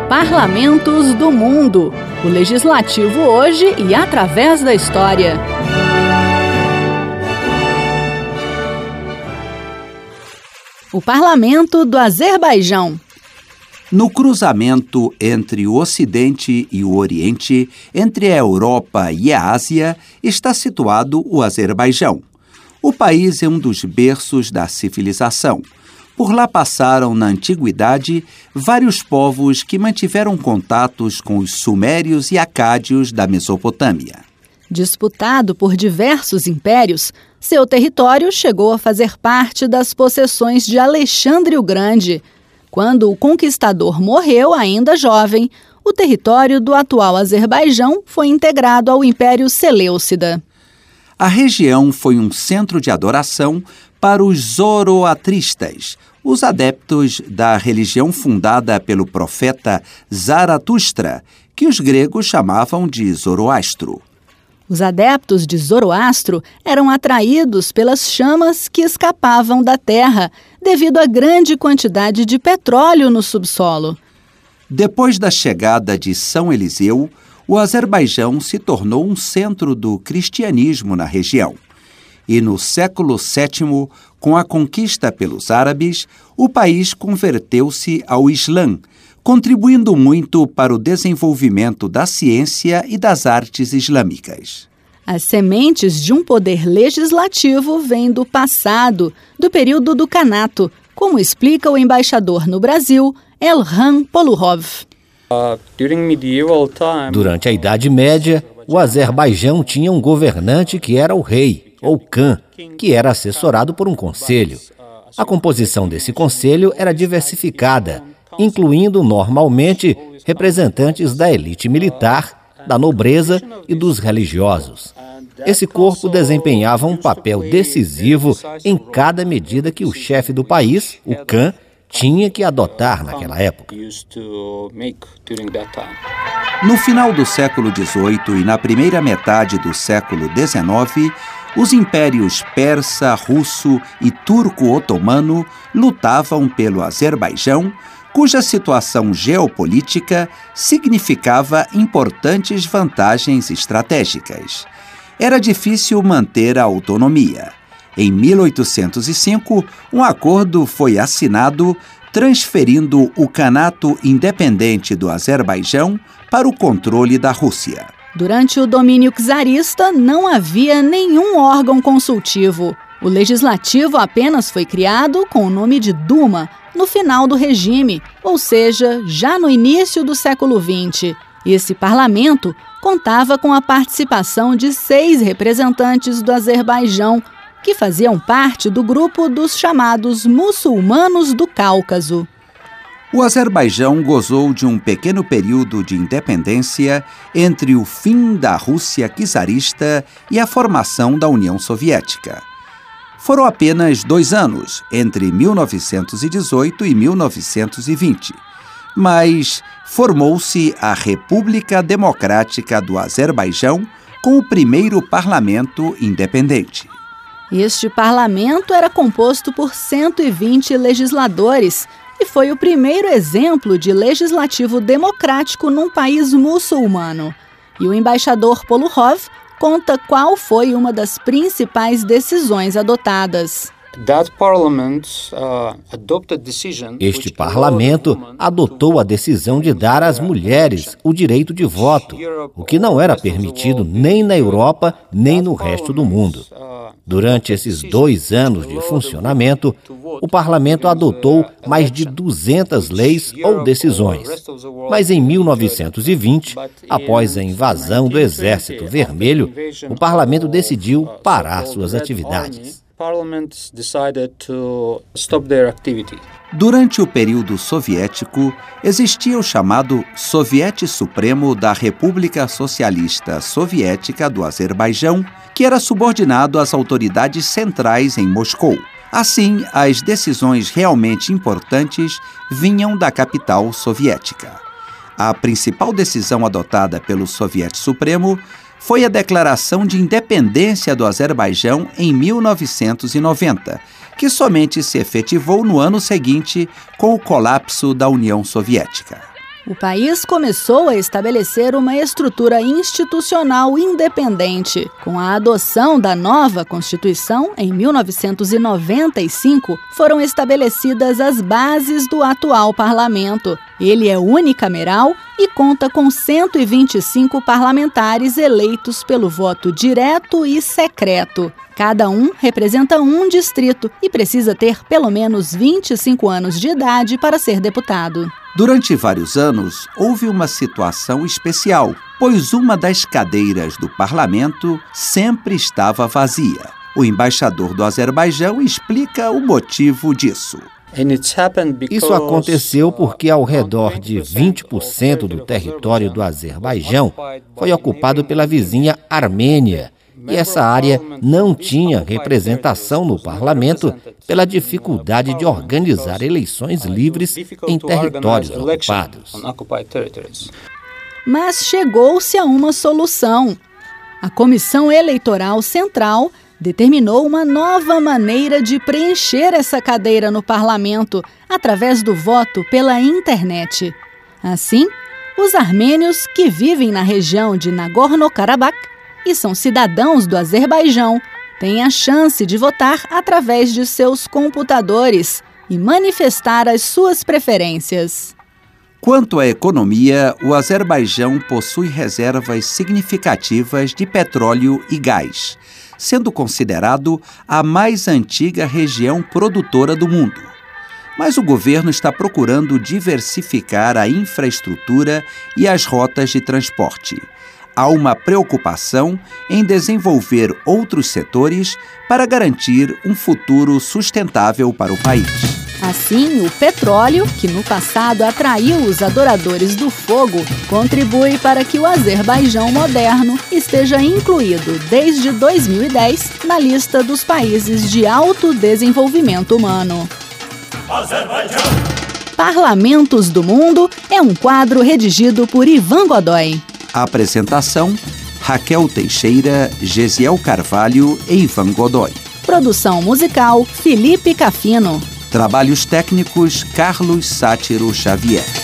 Parlamentos do Mundo. O legislativo hoje e através da história. O Parlamento do Azerbaijão. No cruzamento entre o Ocidente e o Oriente, entre a Europa e a Ásia, está situado o Azerbaijão. O país é um dos berços da civilização. Por lá passaram, na antiguidade, vários povos que mantiveram contatos com os sumérios e acádios da Mesopotâmia. Disputado por diversos impérios, seu território chegou a fazer parte das possessões de Alexandre o Grande. Quando o conquistador morreu, ainda jovem, o território do atual Azerbaijão foi integrado ao Império Seleucida. A região foi um centro de adoração para os zoroatristas, os adeptos da religião fundada pelo profeta Zaratustra, que os gregos chamavam de Zoroastro. Os adeptos de Zoroastro eram atraídos pelas chamas que escapavam da terra devido à grande quantidade de petróleo no subsolo. Depois da chegada de São Eliseu, o Azerbaijão se tornou um centro do cristianismo na região. E no século VII, com a conquista pelos árabes, o país converteu-se ao Islã, contribuindo muito para o desenvolvimento da ciência e das artes islâmicas. As sementes de um poder legislativo vêm do passado, do período do Canato, como explica o embaixador no Brasil, Elhan Poluhov. Durante a Idade Média, o Azerbaijão tinha um governante que era o rei, ou Khan, que era assessorado por um conselho. A composição desse conselho era diversificada, incluindo normalmente representantes da elite militar, da nobreza e dos religiosos. Esse corpo desempenhava um papel decisivo em cada medida que o chefe do país, o Khan, tinha que adotar naquela época. No final do século XVIII e na primeira metade do século XIX, os impérios persa, russo e turco-otomano lutavam pelo Azerbaijão, cuja situação geopolítica significava importantes vantagens estratégicas. Era difícil manter a autonomia. Em 1805, um acordo foi assinado transferindo o Kanato independente do Azerbaijão para o controle da Rússia. Durante o domínio czarista, não havia nenhum órgão consultivo. O legislativo apenas foi criado com o nome de Duma no final do regime, ou seja, já no início do século XX. Esse parlamento contava com a participação de 6 representantes do Azerbaijão, que faziam parte do grupo dos chamados muçulmanos do Cáucaso. O Azerbaijão gozou de um pequeno período de independência entre o fim da Rússia czarista e a formação da União Soviética. Foram apenas 2 anos, entre 1918 e 1920, mas formou-se a República Democrática do Azerbaijão com o primeiro parlamento independente. Este parlamento era composto por 120 legisladores e foi o primeiro exemplo de legislativo democrático num país muçulmano. E o embaixador Poluhov conta qual foi uma das principais decisões adotadas. Este parlamento adotou a decisão de dar às mulheres o direito de voto, o que não era permitido nem na Europa nem no resto do mundo. Durante esses 2 anos de funcionamento, o parlamento adotou mais de 200 leis ou decisões. Mas em 1920, após a invasão do Exército Vermelho, o parlamento decidiu parar suas atividades. Durante o período soviético, existia o chamado Soviete Supremo da República Socialista Soviética do Azerbaijão, que era subordinado às autoridades centrais em Moscou. Assim, as decisões realmente importantes vinham da capital soviética. A principal decisão adotada pelo Soviete Supremo foi a declaração de independência do Azerbaijão em 1990, que somente se efetivou no ano seguinte com o colapso da União Soviética. O país começou a estabelecer uma estrutura institucional independente. Com a adoção da nova Constituição, em 1995, foram estabelecidas as bases do atual parlamento. Ele é unicameral e conta com 125 parlamentares eleitos pelo voto direto e secreto. Cada um representa um distrito e precisa ter pelo menos 25 anos de idade para ser deputado. Durante vários anos, houve uma situação especial, pois uma das cadeiras do parlamento sempre estava vazia. O embaixador do Azerbaijão explica o motivo disso. Isso aconteceu porque ao redor de 20% do território do Azerbaijão foi ocupado pela vizinha Armênia, e essa área não tinha representação no parlamento pela dificuldade de organizar eleições livres em territórios ocupados. Mas chegou-se a uma solução. A Comissão Eleitoral Central determinou uma nova maneira de preencher essa cadeira no parlamento através do voto pela internet. Assim, os armênios que vivem na região de Nagorno-Karabakh e são cidadãos do Azerbaijão têm a chance de votar através de seus computadores e manifestar as suas preferências. Quanto à economia, o Azerbaijão possui reservas significativas de petróleo e gás, sendo considerado a mais antiga região produtora do mundo. Mas o governo está procurando diversificar a infraestrutura e as rotas de transporte. Há uma preocupação em desenvolver outros setores para garantir um futuro sustentável para o país. Assim, o petróleo, que no passado atraiu os adoradores do fogo, contribui para que o Azerbaijão moderno esteja incluído desde 2010 na lista dos países de alto desenvolvimento humano. Azerbaijão. Parlamentos do Mundo é um quadro redigido por Ivan Godoy. A apresentação: Raquel Teixeira, Gesiel Carvalho e Ivan Godoy. Produção musical: Felipe Cafino. Trabalhos técnicos: Carlos Sátiro Xavier.